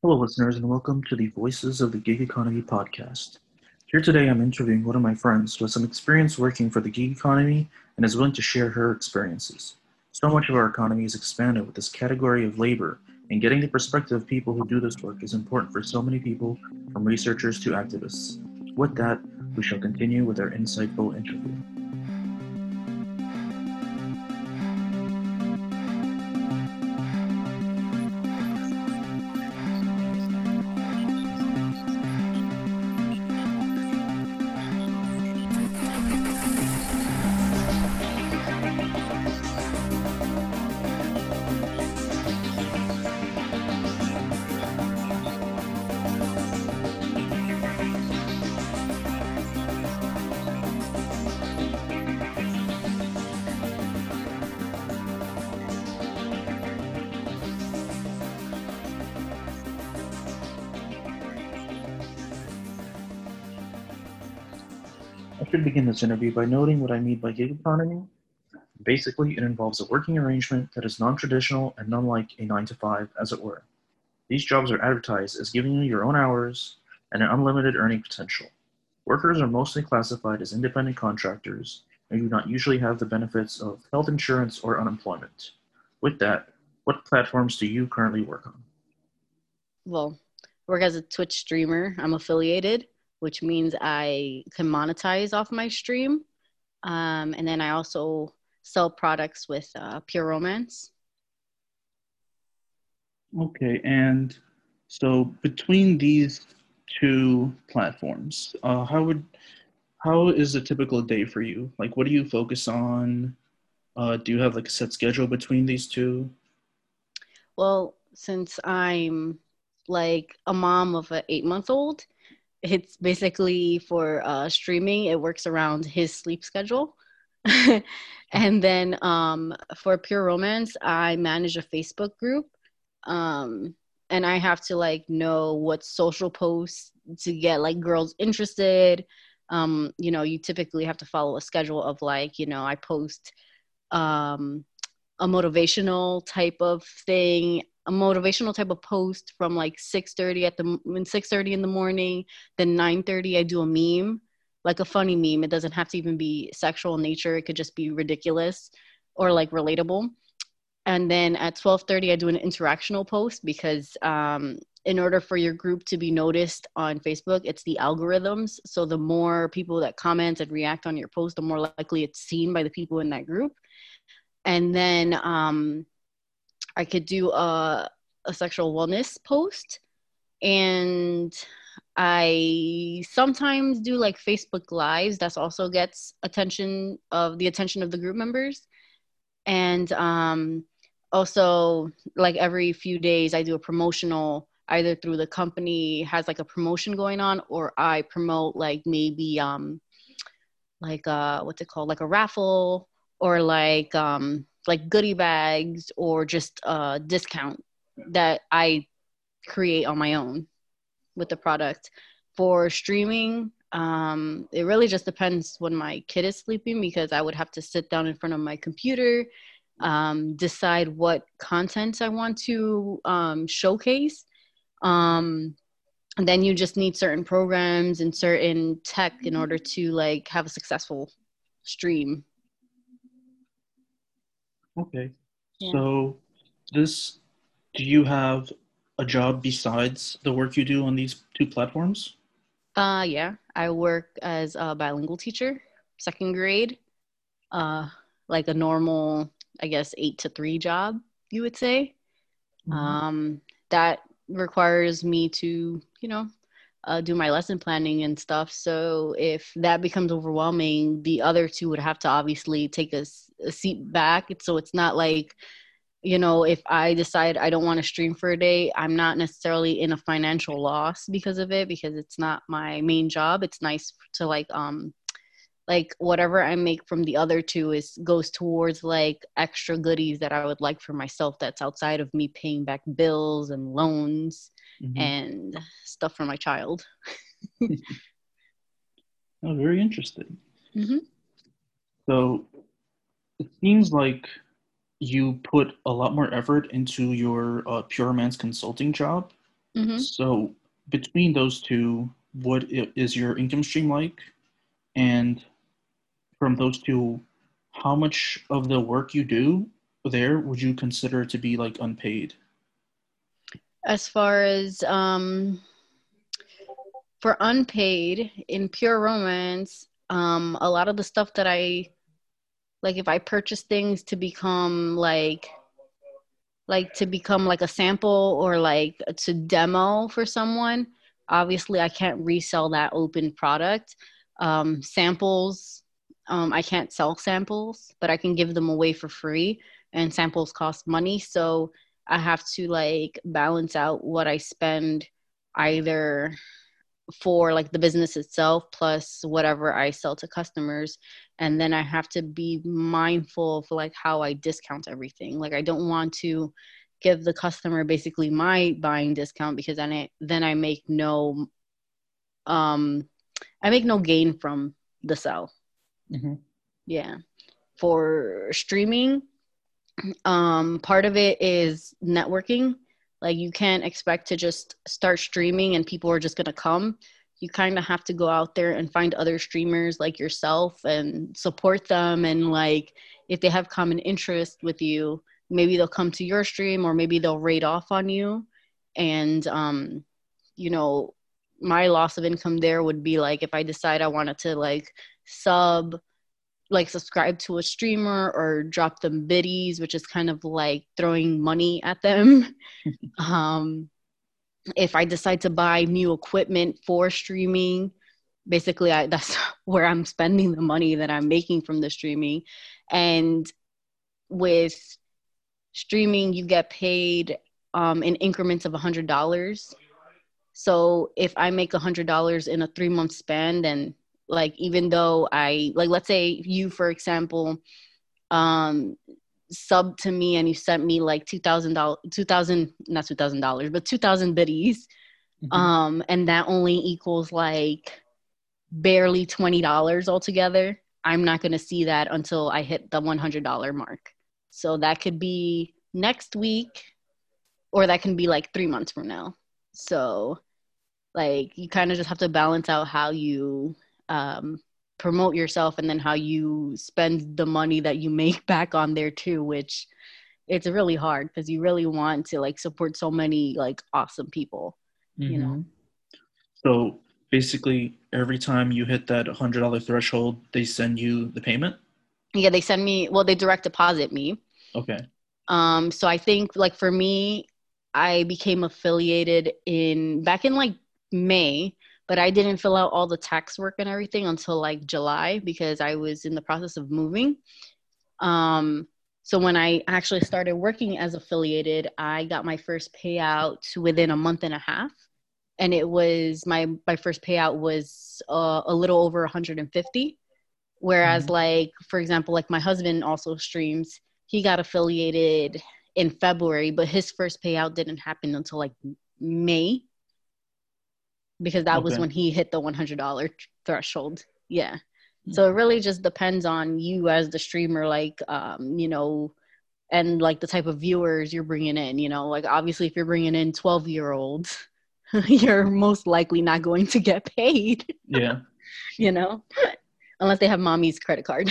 Hello, listeners, and welcome to the Voices of the Gig Economy podcast. Here today, I'm interviewing one of my friends who has some experience working for the gig economy and is willing to share her experiences. So much of our economy is expanded with this category of labor, and getting the perspective of people who do this work is important for so many people, from researchers to activists. With that, we shall continue with our insightful interview. I should begin this interview by noting what I mean by gig economy. Basically, it involves a working arrangement that is non-traditional and unlike a 9 to 5, as it were. These jobs are advertised as giving you your own hours and an unlimited earning potential. Workers are mostly classified as independent contractors and do not usually have the benefits of health insurance or unemployment. With that, what platforms do you currently work on? Well, work as a Twitch streamer. I'm affiliated, which means I can monetize off my stream. And then I also sell products with Pure Romance. Okay, and so between these two platforms, how is a typical day for you? Like, what do you focus on? Do you have like a set schedule between these two? Well, since I'm like a mom of an 8-month-old, it's basically for streaming. It works around his sleep schedule. And then for Pure Romance, I manage a Facebook group. Um, and I have to like know what social posts to get like girls interested. You typically have to follow a schedule of like, I post um, a motivational type of thing, a motivational type of post from like 6:30 in the morning. Then 9:30 I do a meme, like a funny meme. It doesn't have to even be sexual in nature. It could just be ridiculous or like relatable. And then at 12:30 I do an interactional post because in order for your group to be noticed on Facebook, it's the algorithms. So the more people that comment and react on your post, the more likely it's seen by the people in that group. And then I could do a sexual wellness post. And I sometimes do like Facebook lives. That also gets attention of the group members. And also like every few days I do a promotional, either through the company has like a promotion going on, or I promote like maybe like what's it called, like a raffle, or like goodie bags, or just a discount that I create on my own with the product. For streaming, it really just depends when my kid is sleeping, because I would have to sit down in front of my computer, decide what content I want to showcase. um, and then you just need certain programs and certain tech in order to like have a successful stream. Okay. Yeah. So this, do you have a job besides the work you do on these two platforms? Yeah. I work as a bilingual teacher, second grade, uh, like a normal, I guess, 8 to 3 job, you would say. Mhm. Um, that requires me to, do my lesson planning and stuff. So if that becomes overwhelming, the other two would have to obviously take a seat back. So it's not like, if I decide I don't want to stream for a day, I'm not necessarily in a financial loss because of it, because it's not my main job. It's nice to like whatever I make from the other two is goes towards like extra goodies that I would like for myself, that's outside of me paying back bills and loans Mhm. and stuff for my child. Oh, very interesting. Hmm. So it seems like you put a lot more effort into your Pure Man's consulting job. Mm-hmm. So between those two, is your income stream like? And from those two, how much of the work you do there would you consider to be like unpaid? As far as for unpaid in Pure Romance, a lot of the stuff that I like, if I purchase things to become to become like a sample or like to demo for someone, obviously I can't resell that open product. Samples, I can't sell samples, but I can give them away for free, and samples cost money. So I have to like balance out what I spend either for like the business itself plus whatever I sell to customers. And then I have to be mindful of like how I discount everything. Like I don't want to give the customer basically my buying discount, because then um I make no gain from the sell. Mm-hmm. Yeah. For streaming, part of it is networking. Like you can't expect to just start streaming and people are just going to come. You kind of have to go out there and find other streamers like yourself and support them, and like if they have common interest with you, maybe they'll come to your stream or maybe they'll raid off on you. And you know, my loss of income there would be like if I decide I wanted to sub subscribe to a streamer or drop them biddies, which is kind of like throwing money at them. um, if I decide to buy new equipment for streaming, basically that's where I'm spending the money that I'm making from the streaming. And with streaming, you get paid in increments of $100. So if I make $100 in a 3 month span, then like even though I like, let's say you, for example, um sub to me and you sent me like $2,000, 2,000, not $2,000, but 2,000 biddies, Mm-hmm. and that only equals like barely $20 altogether. I'm not going to see that until I hit the $100 mark. So that could be next week, or that can be like 3 months from now. So like you kind of just have to balance out how you um, promote yourself and then how you spend the money that you make back on there too, which it's really hard because you really want to like support so many like awesome people, you know. Mm-hmm. So basically, every time you hit that $100 threshold, they send you the payment. Yeah, they send me, well, they direct deposit me. Okay. So I think like for me, I became affiliated in back in like May, but I didn't fill out all the tax work and everything until like July because I was in the process of moving. Um, so when I actually started working as affiliated, I got my first payout within a month and a half. And it was my first payout was a little over 150. Whereas Mm-hmm. like, for example, like my husband also streams, he got affiliated in February, but his first payout didn't happen until like May, because that was Okay. when he hit the $100 threshold. Yeah. So it really just depends on you as the streamer, like, and like the type of viewers you're bringing in, like obviously if you're bringing in 12-year-olds, you're most likely not going to get paid, Yeah. you know, unless they have mommy's credit card.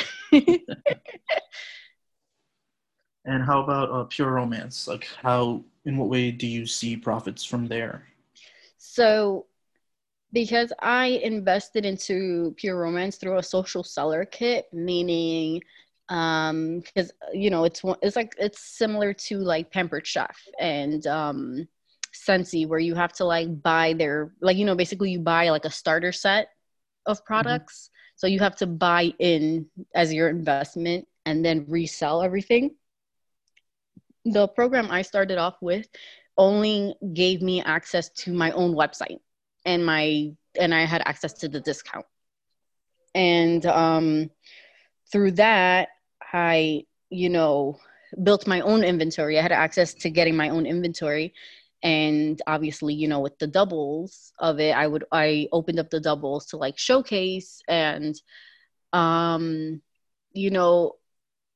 And how about pure romance? Like, in what way do you see profits from there? So because I invested into Pure Romance through a social seller kit, meaning because it's like it's similar to like Pampered Chef and Scentsy, where you have to like buy their like basically you buy like a starter set of Mm-hmm. products. So you have to buy in as your investment and then resell everything. The program I started off with only gave me access to my own website and I had access to the discount. And through that, I, built my own inventory. I had access to getting my own inventory. And obviously, with the doubles of it, I opened up the doubles to like showcase and, um, you know,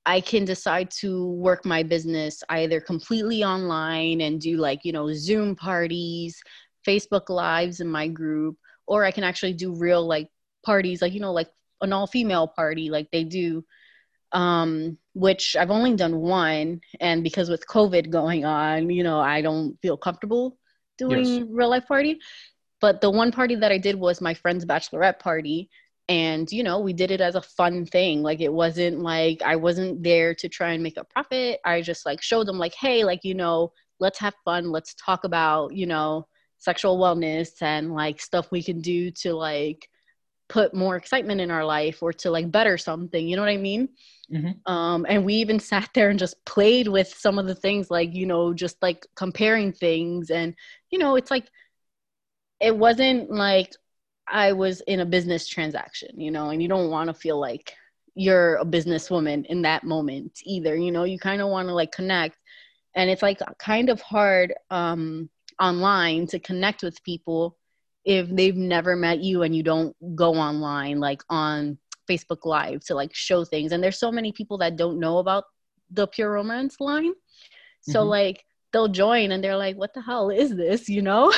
I can decide to work my business either completely online and do like, Zoom parties, Facebook lives in my group, or I can actually do real like parties, like, like an all female party like they do, which I've only done one. And because with COVID going on, I don't feel comfortable Yes. doing real life party. But the one party that I did was my friend's bachelorette party. And, we did it as a fun thing. Like, it wasn't like I wasn't there to try and make a profit. I just like showed them like, hey, like, let's have fun. Let's talk about, sexual wellness and like stuff we can do to like put more excitement in our life or to like better something. You know what I mean? Mm-hmm. And we even sat there and just played with some of the things, like, just like comparing things. And, it's like, it wasn't like I was in a business transaction, and you don't want to feel like you're a businesswoman in that moment either. You kind of want to like connect. And it's like kind of hard online to connect with people if they've never met you and you don't go online, like on Facebook Live to like show things. And there's so many people that don't know about the Pure Romance line. So Mm-hmm. like they'll join and they're like, what the hell is this,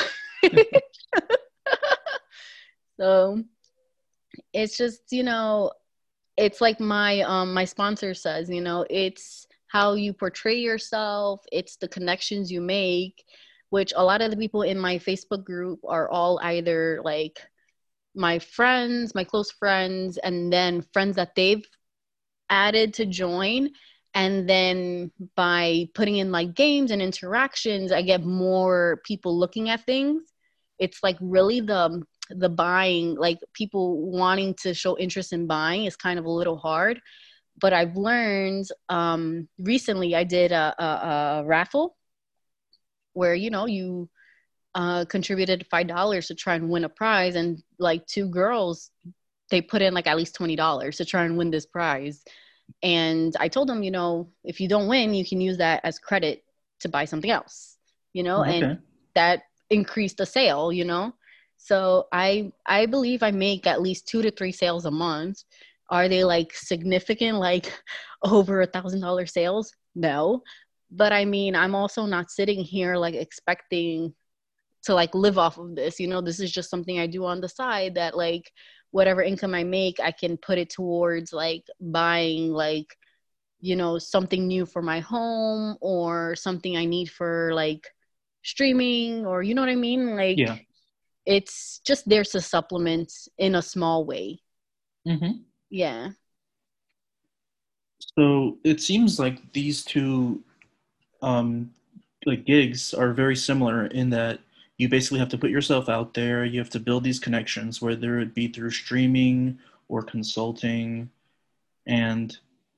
So it's just, it's like my sponsor says, it's how you portray yourself, it's the connections you make, which a lot of the people in my Facebook group are all either like my friends, my close friends, and then friends that they've added to join. And then by putting in like games and interactions, I get more people looking at things. It's like really the buying, like people wanting to show interest in buying is kind of a little hard. But I've learned recently I did a raffle where, you contributed $5 to try and win a prize. And like two girls, they put in like at least $20 to try and win this prize. And I told them, if you don't win, you can use that as credit to buy something else, Oh, and okay. that increased the sale. So I believe I make at least 2 to 3 sales a month. Are they like significant, like over $1,000 sales? No. But I mean, I'm also not sitting here like expecting to like live off of this. This is just something I do on the side that like whatever income I make, I can put it towards like buying like, something new for my home or something I need for like streaming, or you know what I mean? Yeah. Like it's just there to supplement in a small way. Mm-hmm. Yeah. So it seems like these two um, like gigs are very similar in that you basically have to put yourself out there. You have to build these connections, whether it be through streaming or consulting. And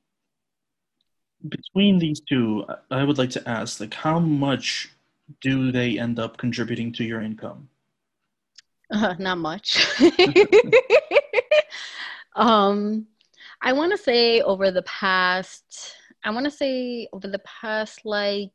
between these two, I would like to ask, like, how much do they end up contributing to your income? Not much. um I want to say over the past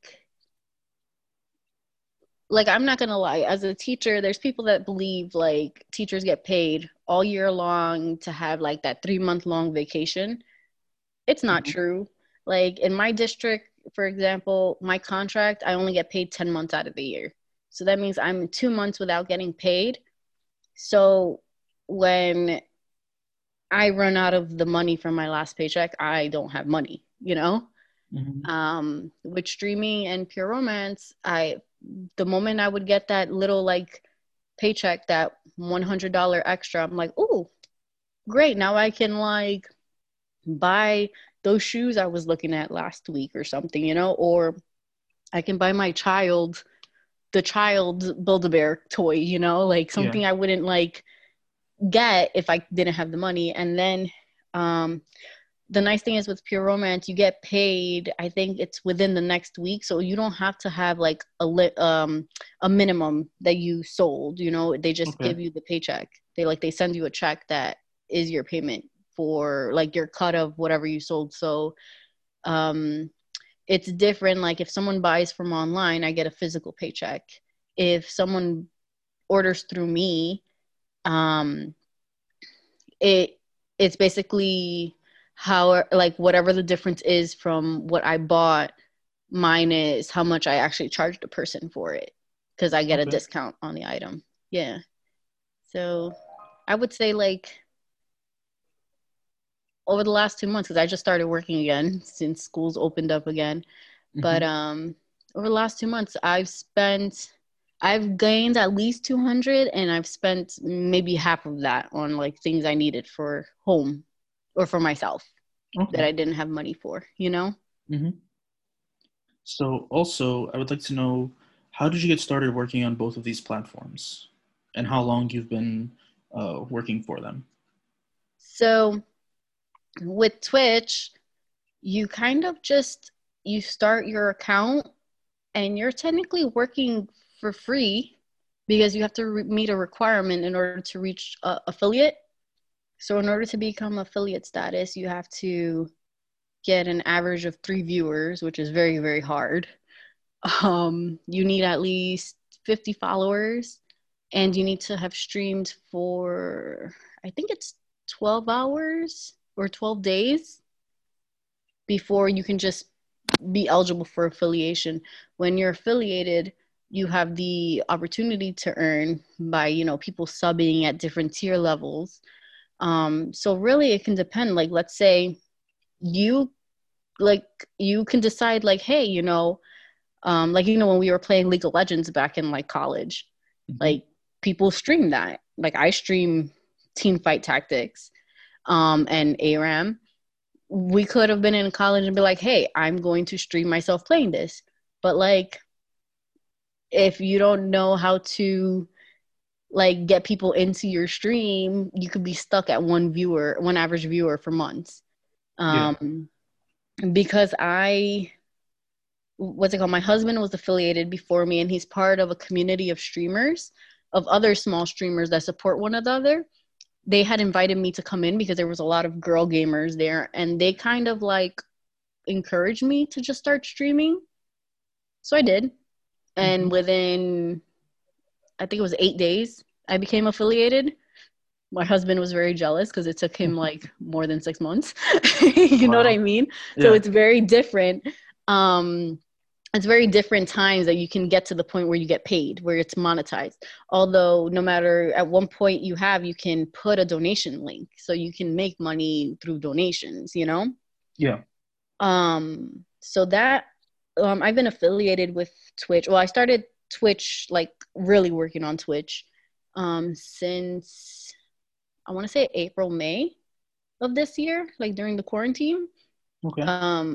like I'm not gonna lie, as a teacher, there's people that believe like teachers get paid all year long to have like that 3 month long vacation. It's not Mhm. true. Like in my district, for example, my contract, I only get paid 10 months out of the year. So that means I'm 2 months without getting paid. So when I run out of the money from my last paycheck, I don't have money. Mhm. With streaming and Pure Romance, the moment I would get that little like paycheck, that $100 extra, I'm like, oh, great. Now I can like buy those shoes I was looking at last week or something, or I can buy my child the child Build-A-Bear toy, like Yeah. something I wouldn't like get if I didn't have the money. And then um the nice thing is with Pure Romance, you get paid. I think it's within the next week, so you don't have to have like a minimum that you sold. They just Okay. give you the paycheck. They send you a check that is your payment for like your cut of whatever you sold. So um, it's different. Like if someone buys from online, I get a physical paycheck. If someone orders through me, um, it it's basically how, like, whatever the difference is from what I bought minus how much I actually charged the person for it, because I get a Okay. discount on the item. Yeah. So I would say, like, over the last 2 months, because I just started working again since schools opened up again. But Hmm. over the last 2 months, I've gained at least 200, and I've spent maybe half of that on like things I needed for home or for myself that Okay. I didn't have money for, you know? Hmm. So also, I would like to know, how did you get started working on both of these platforms, and how long you've been working for them? So with Twitch, you kind of just you start your account and you're technically working for free because you have to meet a requirement in order to reach affiliate. So in order to become affiliate status, you have to get an average of 3 viewers, which is very, very hard. You need at least 50 followers, and you need to have streamed for, I think it's 12 hours or 12 days before you can just be eligible for affiliation. When you're affiliated, you have the opportunity to earn by, people subbing at different tier levels. So really it can depend. Like, let's say you like you can decide, like, hey, like, when we were playing League of Legends back in like college, Hmm. like, people stream that. Like, I stream Team Fight Tactics, and ARAM. We could have been in college and be like, hey, I'm going to stream myself playing this. But like, if you don't know how to like get people into your stream, you could be stuck at one average viewer for months. Yeah. Um, because what's it called? My husband was affiliated before me, and he's part of a community of streamers, of other small streamers that support one another. They had invited me to come in because there was a lot of girl gamers there, and they kind of like encouraged me to just start streaming. So I did. And Hmm. within, I think it was 8 days, I became affiliated. My husband was very jealous because it took him like more than 6 months. You know what I Wow. mean? So Yeah. it's very different. Um, it's very different times that you can get to the point where you get paid, where it's monetized. Although no matter at one point you can put a donation link so you can make money through donations, you know? Yeah. So that I've been affiliated with Twitch. Well, I started Twitch, like really working on Twitch, since I want to say April, May of this year, like during the quarantine. Okay.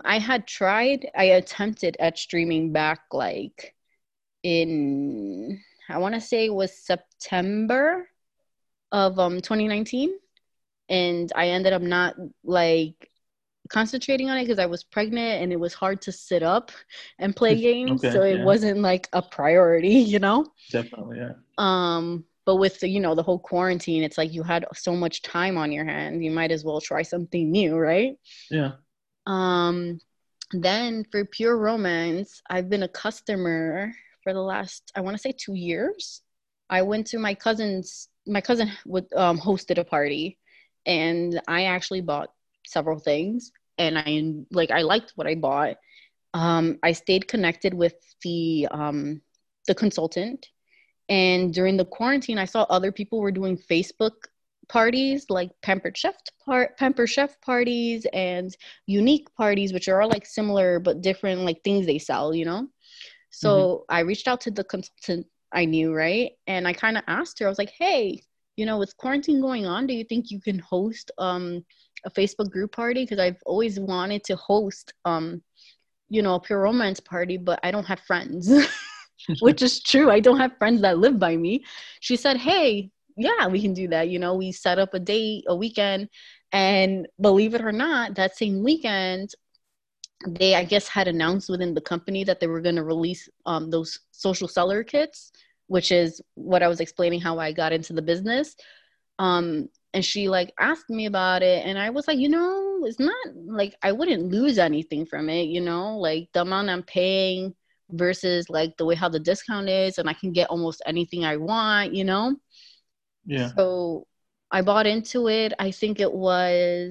I attempted at streaming back like in, I want to say it was September of 2019, and I ended up not like concentrating on it because I was pregnant and it was hard to sit up and play games, Okay. so it Yeah. wasn't like a priority, you know. Definitely. Yeah. But with the whole quarantine, it's like you had so much time on your hand, you might as well try something new, right? Yeah. Um, then for Pure Romance, I've been a customer for the last, I want to say, 2 years. I went to my cousin would hosted a party, and I actually bought several things, and I liked what I bought. I stayed connected with the consultant, and during the quarantine, I saw other people were doing Facebook parties, like Pamper Chef parties and unique parties, which are all like similar but different, like things they sell, you know? Hmm. So I reached out to the consultant I knew, right? And I kind of asked her, I was like, hey, with quarantine going on, do you think you can host a Facebook group party? Because I've always wanted to host a pure romance party, but I don't have friends. Which is true. I don't have friends that live by me. She said, hey, yeah, we can do that. We set up a date, a weekend. And believe it or not, that same weekend, they, I guess, had announced within the company that they were going to release those social seller kits, which is what I was explaining how I got into the business. And she like asked me about it, and I was like, it's not like I wouldn't lose anything from it, like the amount I'm paying versus like the way how the discount is, and I can get almost anything I want. Yeah. So I bought into it. I think it was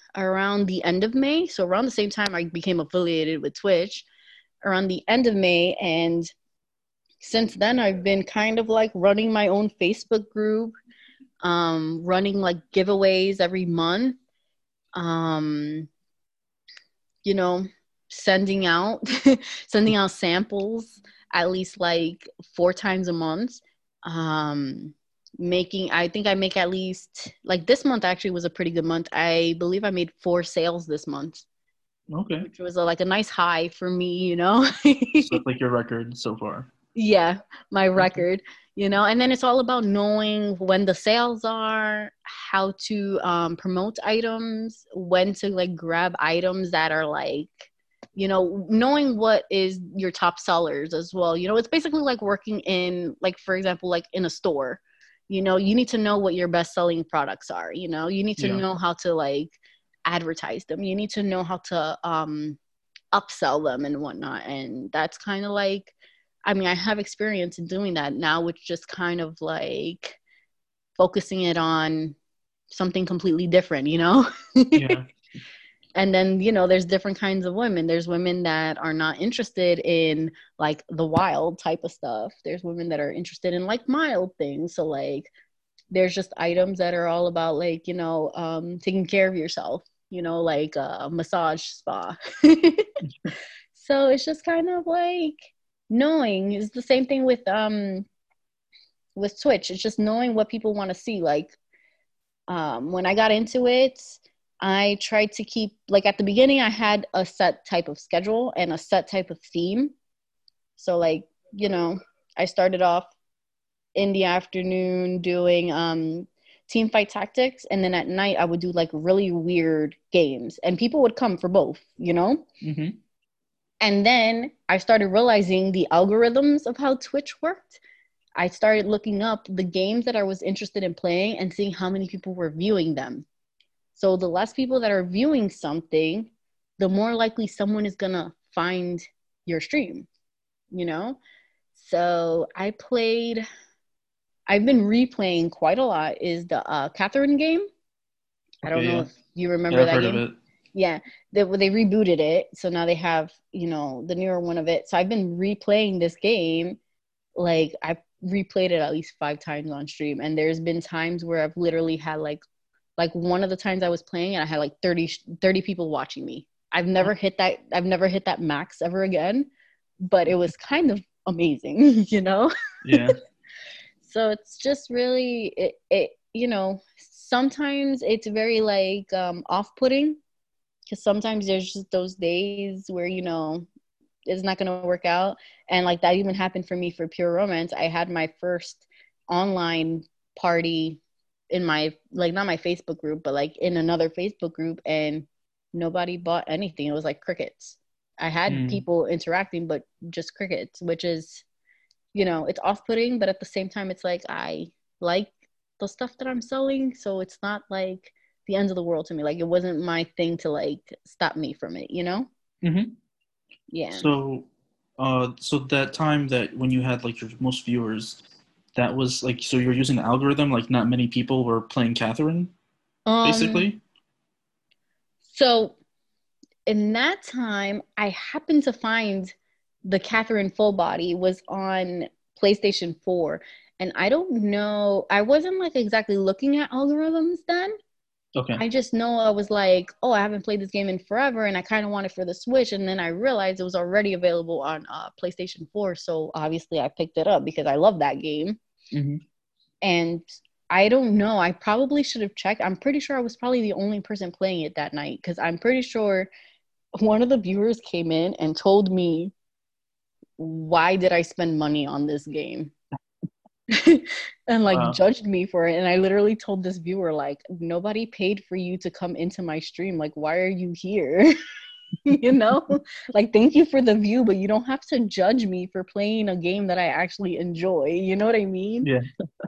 around the end of May. So around the same time I became affiliated with Twitch, around the end of May. And since then, I've been kind of like running my own Facebook group, running like giveaways every month, um, you know, sending out sending out samples at least like 4 times a month. Making, I think I make at least, like this month actually was a pretty good month. I believe I made 4 sales this month, Okay. which was like a nice high for me. So that's like your record so far. Yeah, my Okay. record, and then it's all about knowing when the sales are, how to promote items, when to like grab items that are like, knowing what is your top sellers as well. It's basically like working in, like, for example, like in a store. You need to know what your best selling products are. You need to Yeah. know how to like advertise them. You need to know how to upsell them and whatnot. And that's kind of like, I mean, I have experience in doing that now, which just kind of like focusing it on something completely different. Yeah. And then, there's different kinds of women. There's women that are not interested in like the wild type of stuff. There's women that are interested in like mild things. So like there's just items that are all about like, taking care of yourself, like a massage spa. So it's just kind of like knowing. It's the same thing with Twitch. It's just knowing what people want to see. Like when I got into it, I tried to keep, like, at the beginning I had a set type of schedule and a set type of theme. So like, I started off in the afternoon doing team fight tactics, and then at night I would do like really weird games, and people would come for both. Mm-hmm. And then I started realizing the algorithms of how Twitch worked. I started looking up the games that I was interested in playing and seeing how many people were viewing them. So the less people that are viewing something, the more likely someone is going to find your stream, you know? So I've been replaying quite a lot, is the Catherine game. I don't Okay. know Yeah. if you Yeah, remember I've that heard of game. it. Yeah, they rebooted it, so now they have the newer one of it. So I've been replaying this game. Like I've replayed it at least 5 times on stream, and there's been times where I've literally had like one of the times I was playing and I had like 30 people watching me. I've never hit that max ever again, but it was kind of amazing, Yeah. So it's just really it sometimes it's very like off-putting, because sometimes there's just those days where it's not going to work out. And like that even happened for me for Pure Romance. I had my first online party in my, like, not my Facebook group, but like in another Facebook group, and nobody bought anything. It was like crickets. I had Mm. people interacting, but just crickets, which is, it's off-putting, but at the same time it's like I like the stuff that I'm selling, so it's not like the end of the world to me. Like it wasn't my thing to like stop me from it. Mm-hmm. Yeah. So that time that when you had like your most viewers, that was like, so you're using the algorithm, like not many people were playing Catherine, um basically? so in that time I happened to find the Catherine Full Body was on PlayStation 4, and I don't know, I wasn't like exactly looking at algorithms then. Okay. I just know I was like, oh, I haven't played this game in forever, and I kind of want it for the Switch. And then I realized it was already available on PlayStation 4. So obviously I picked it up because I love that game. Mm-hmm. And I don't know, I probably should have checked. I'm pretty sure I was probably the only person playing it that night, because I'm pretty sure one of the viewers came in and told me, why did I spend money on this game? And like Wow. judged me for it. And I literally told this viewer, like, nobody paid for you to come into my stream. Like, why are you here? you know like, thank you for the view, but you don't have to judge me for playing a game that I actually enjoy. You know what I mean? Yeah.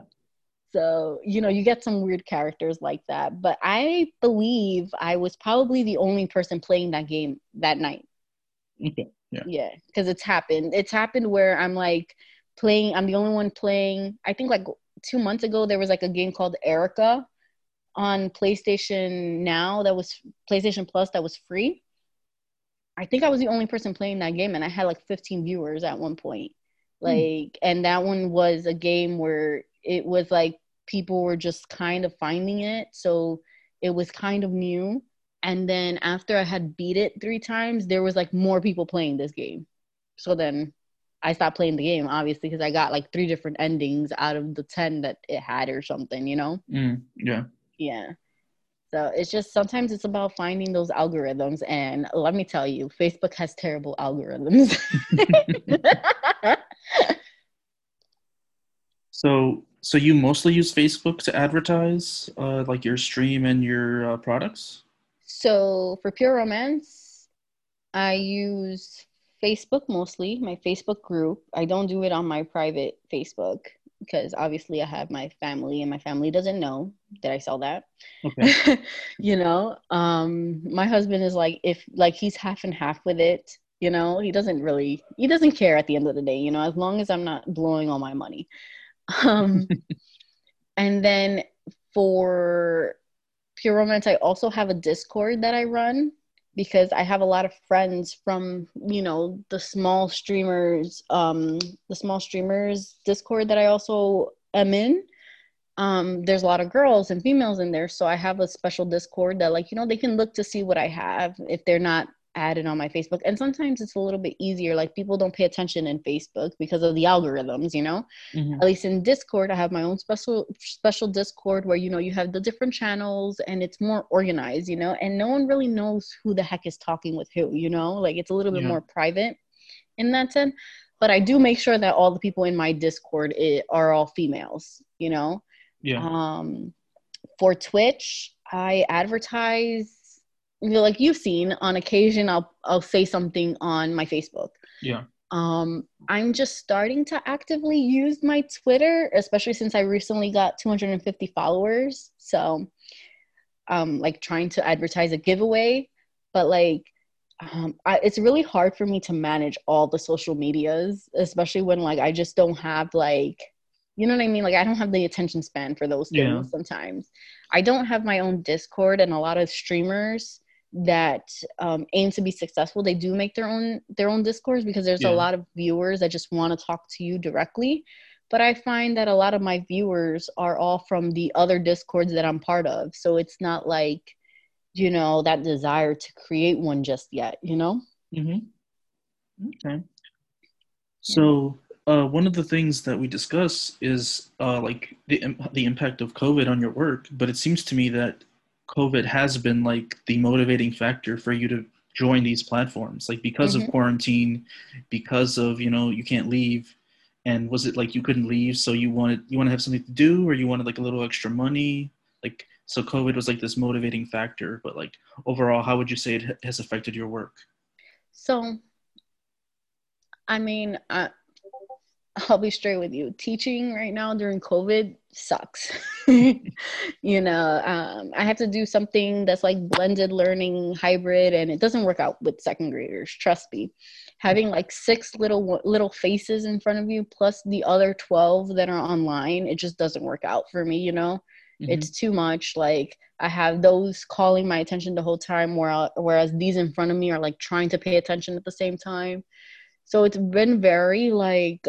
So you get some weird characters like that, but I believe I was probably the only person playing that game that night. Okay. Yeah. Yeah, because it's happened where I'm like playing, I'm the only one playing. I think like 2 months ago there was like a game called Erica, on PlayStation Now, that was PlayStation Plus, that was free. I think I was the only person playing that game, and I had like 15 viewers at one point. Like, and that one was a game where it was like people were just kind of finding it, so it was kind of new. And then after I had beat it 3 times, there was like more people playing this game. So then I stopped playing the game, obviously, because I got like 3 different endings out of the 10 that it had or something, you know? Yeah. Yeah. So it's just sometimes it's about finding those algorithms. And let me tell you, Facebook has terrible algorithms. So you mostly use Facebook to advertise, like your stream and your products? So for Pure Romance, I use Facebook mostly, my Facebook group. I don't do it on my private Facebook because obviously I have my family and my family doesn't know that I sell that. Okay. You know, my husband is like, if like he's half and half with it, you know, he doesn't care at the end of the day, you know, as long as I'm not blowing all my money. Um, and then for Pure Romance, I also have a Discord that I run because I have a lot of friends from, you know, the small streamers Discord that I also am in. There's a lot of girls and females in there, so I have a special Discord that, like, you know, they can look to see what I have if they're not added on my Facebook. And sometimes it's a little bit easier, like people don't pay attention in Facebook because of the algorithms, you know. Hmm. At least in Discord, I have my own special Discord where, you know, you have the different channels and it's more organized, you know, and no one really knows who the heck is talking with who, you know, like it's a little bit Yeah. more private in that sense. But I do make sure that all the people in my Discord are all females, you know. Yeah. um, for Twitch, I advertise, you know, like you've seen on occasion, I'll say something on my Facebook. Yeah. I'm just starting to actively use my Twitter, especially since I recently got 250 followers. So, like trying to advertise a giveaway, but like, it's really hard for me to manage all the social medias, especially when like I just don't have like, you know what I mean? Like I don't have the attention span for those Yeah. things sometimes. I don't have my own Discord, and a lot of streamers that aim to be successful, they do make their own Discords because there's a Yeah. lot of viewers that just want to talk to you directly. But I find that a lot of my viewers are all from the other Discords that I'm part of. So it's not like, you know, that desire to create one just yet, you know? Hmm. Okay. Yeah. So, one of the things that we discuss is like the impact of COVID on your work, but it seems to me that COVID has been like the motivating factor for you to join these platforms, like because of Hmm. quarantine, because of, you can't leave. And was it like you couldn't leave, so you want to have something to do, or you wanted like a little extra money? Like, so COVID was like this motivating factor, but like overall, how would you say it has affected your work? So, I mean, I'll be straight with you. Teaching right now during COVID sucks. You know, I have to do something that's like blended learning, hybrid, and it doesn't work out with second graders. Trust me. Having like 6 little faces in front of you, plus the other 12 that are online, it just doesn't work out for me. You know, it's Hmm. too much. Like I have those calling my attention the whole time, whereas these in front of me are like trying to pay attention at the same time. So it's been very like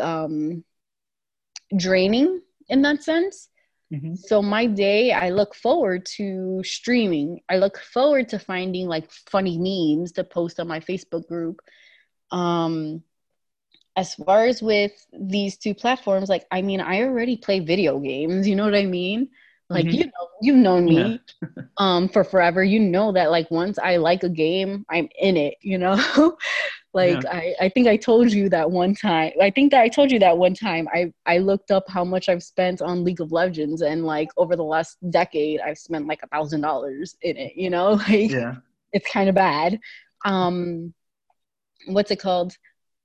draining in that sense. Hmm. So my day, I look forward to streaming. I look forward to finding like funny memes to post on my Facebook group. Um, as far as with these 2 platforms, like I mean, I already play video games. You know what I mean? Like Hmm. you've known Yeah. me for forever. You know that like once I like a game, I'm in it. You know. Yeah. Like I think I told you that one time. I think that I told you that one time. I looked up how much I've spent on League of Legends, and like over the last decade, I've spent like $1,000 in it. You know, like Yeah. it's kind of bad. Um, what's it called?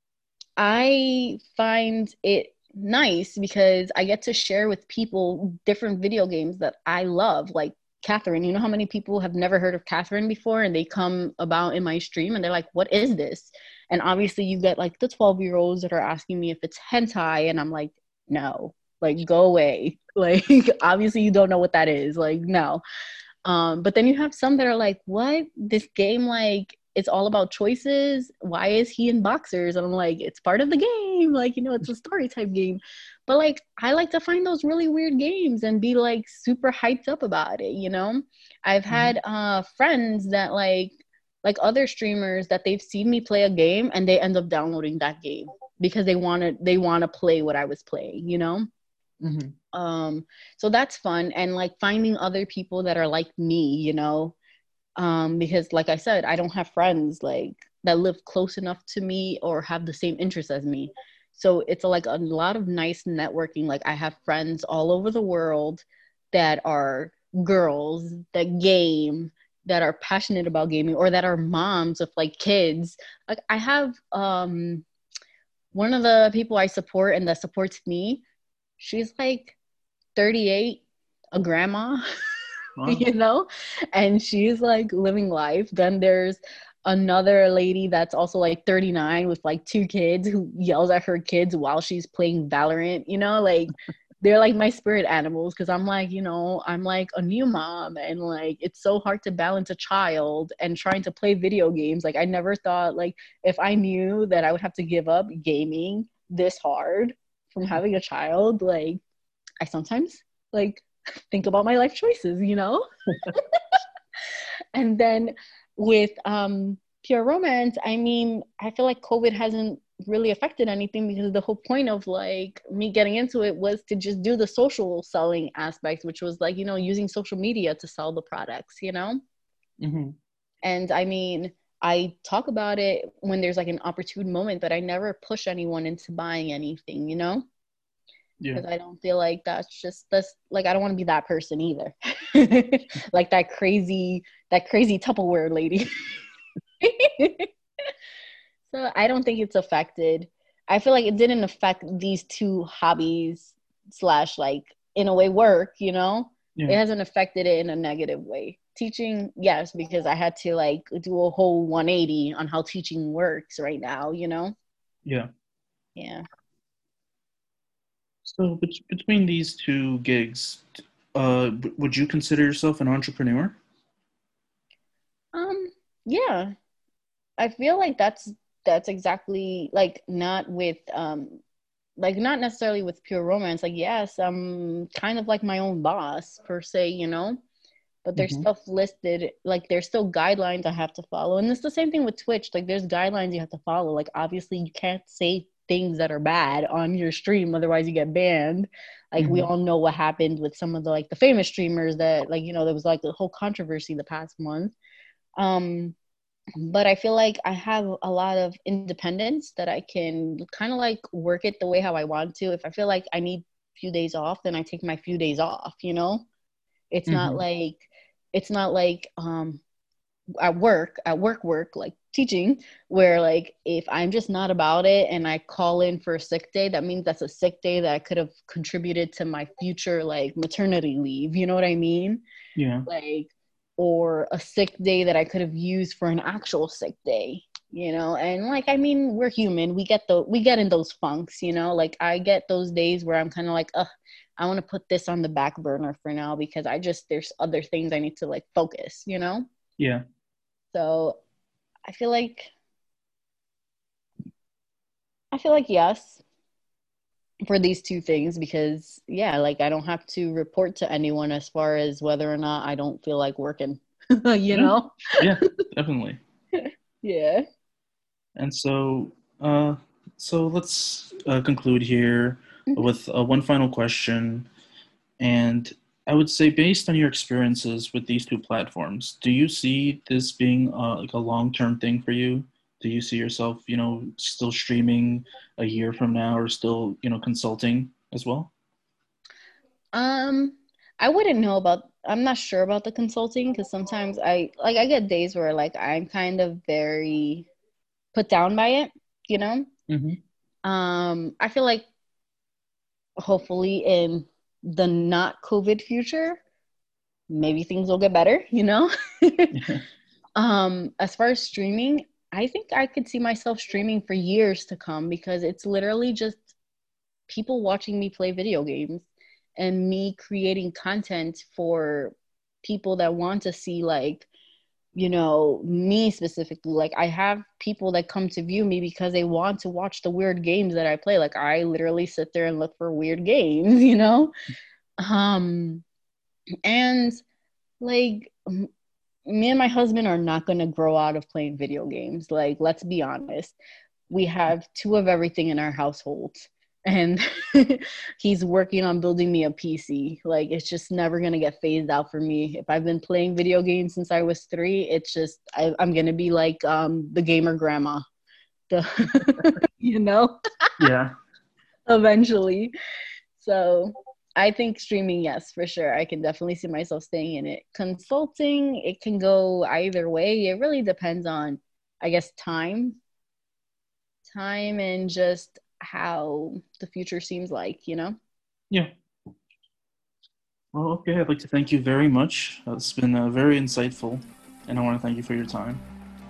I find it nice because I get to share with people different video games that I love, like Catherine. You know how many people have never heard of Catherine before, and they come about in my stream and they're like, "What is this?" And obviously, you get like the 12-year-olds that are asking me if it's hentai, and I'm like, "No, like go away." Like, obviously you don't know what that is. Like, no. But then you have some that are like, what? This game, like, it's all about choices. Why is he in boxers? And I'm like, it's part of the game. Like, it's a story type game. But like, I like to find those really weird games and be like super hyped up about it. I've had friends that like other streamers that they've seen me play a game and they end up downloading that game because they want to play what I was playing. So that's fun, and like finding other people that are like me, because like I said, I don't have friends like that live close enough to me or have the same interests as me. So it's like a lot of nice networking. Like I have friends all over the world that are girls that game, that are passionate about gaming, or that are moms of like kids. Like I have one of the people I support and that supports me, she's like 38, a grandma, Wow. and she's like living life. Then there's another lady that's also like 39 with like two kids who yells at her kids while she's playing Valorant, like they're like my spirit animals because I'm like, I'm like a new mom and like it's so hard to balance a child and trying to play video games. Like I never thought like if I knew that I would have to give up gaming this hard from having a child, like I sometimes like think about my life choices. And then with pure romance, I mean, I feel like COVID hasn't really affected anything because the whole point of like me getting into it was to just do the social selling aspects, which was like, using social media to sell the products. Mm-hmm. And I mean, I talk about it when there's like an opportune moment, but I never push anyone into buying anything. Yeah. Because I don't feel like that's like I don't want to be that person either. Like that crazy Tupperware lady. So I don't think it's affected. I feel like it didn't affect these two hobbies slash like in a way work. It Yeah. hasn't affected it in a negative way. Teaching, yes, because I had to like do a whole 180 on how teaching works right now. Yeah. Yeah. So between these two gigs, would you consider yourself an entrepreneur? Um, yeah. I feel like that's exactly like not with like not necessarily with pure romance. Like yes, I'm kind of like my own boss per se. But there's Mm-hmm. stuff listed, like there's still guidelines I have to follow. And it's the same thing with Twitch. Like there's guidelines you have to follow. Like obviously you can't say things that are bad on your stream, otherwise you get banned. Like we Mm-hmm. all know what happened with some of the like the famous streamers that like, there was like a whole controversy the past month. Um but I feel like I have a lot of independence that I can kind of like work it the way how I want to. If I feel like I need a few days off, then I take my few days off. It's not Mm-hmm. like it's not like at work like teaching, where like if I'm just not about it and I call in for a sick day, that means that's a sick day that I could have contributed to my future like maternity leave. You know what I mean? Yeah. Like, or a sick day that I could have used for an actual sick day. And like I mean, we're human. We get in those funks. Like I get those days where I'm kind of like, I want to put this on the back burner for now because there's other things I need to like focus. Yeah. So I feel like yes for these two things because yeah, like I don't have to report to anyone as far as whether or not I don't feel like working. you Yeah. know? Yeah. Definitely. Yeah. And so let's conclude here Mhm. with one final question. And I would say, based on your experiences with these two platforms, do you see this being like a long-term thing for you? Do you see yourself, still streaming a year from now, or still, consulting as well? Um, I wouldn't know about. I'm not sure about the consulting because sometimes I get days where like I'm kind of very put down by it. You know. Mm-hmm. I feel like hopefully in the not COVID future, maybe things will get better. Yeah. As far as streaming, I think I could see myself streaming for years to come because it's literally just people watching me play video games. and me creating content for people that want to see, like, you know, me specifically. Like, I have people that come to view me because they want to watch the weird games that I play. Like, I literally sit there and look for weird games, you know? Um, and like, me and my husband are not going to grow out of playing video games. Like, let's be honest. We have two of everything in our household. And he's working on building me a PC. Like, it's just never going to get phased out for me. If I've been playing video games since I was 3, it's just, I'm going to be like the gamer grandma, the, you know, Yeah. eventually. So I think streaming, yes, for sure. I can definitely see myself staying in it. Consulting, it can go either way. It really depends on, I guess, time and just how the future seems like, you know? Yeah. Well, okay. I'd like to thank you very much. It's been very insightful, and I want to thank you for your time.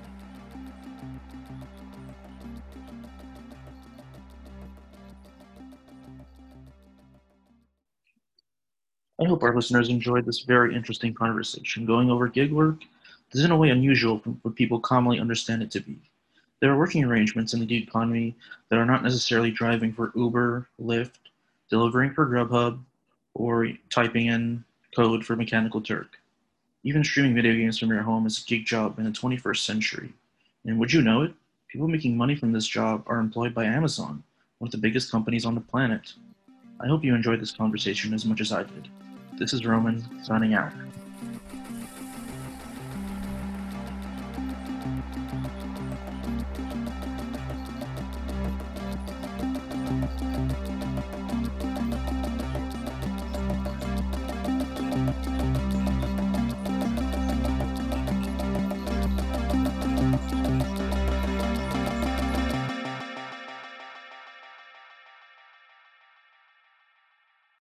I hope our listeners enjoyed this very interesting conversation. Going over gig work is in a way unusual from what people commonly understand it to be. There are working arrangements in the gig economy that are not necessarily driving for Uber, Lyft, delivering for Grubhub, or typing in code for Mechanical Turk. Even streaming video games from your home is a gig job in the 21st century. And would you know it? People making money from this job are employed by Amazon, one of the biggest companies on the planet. I hope you enjoyed this conversation as much as I did. This is Roman, signing out.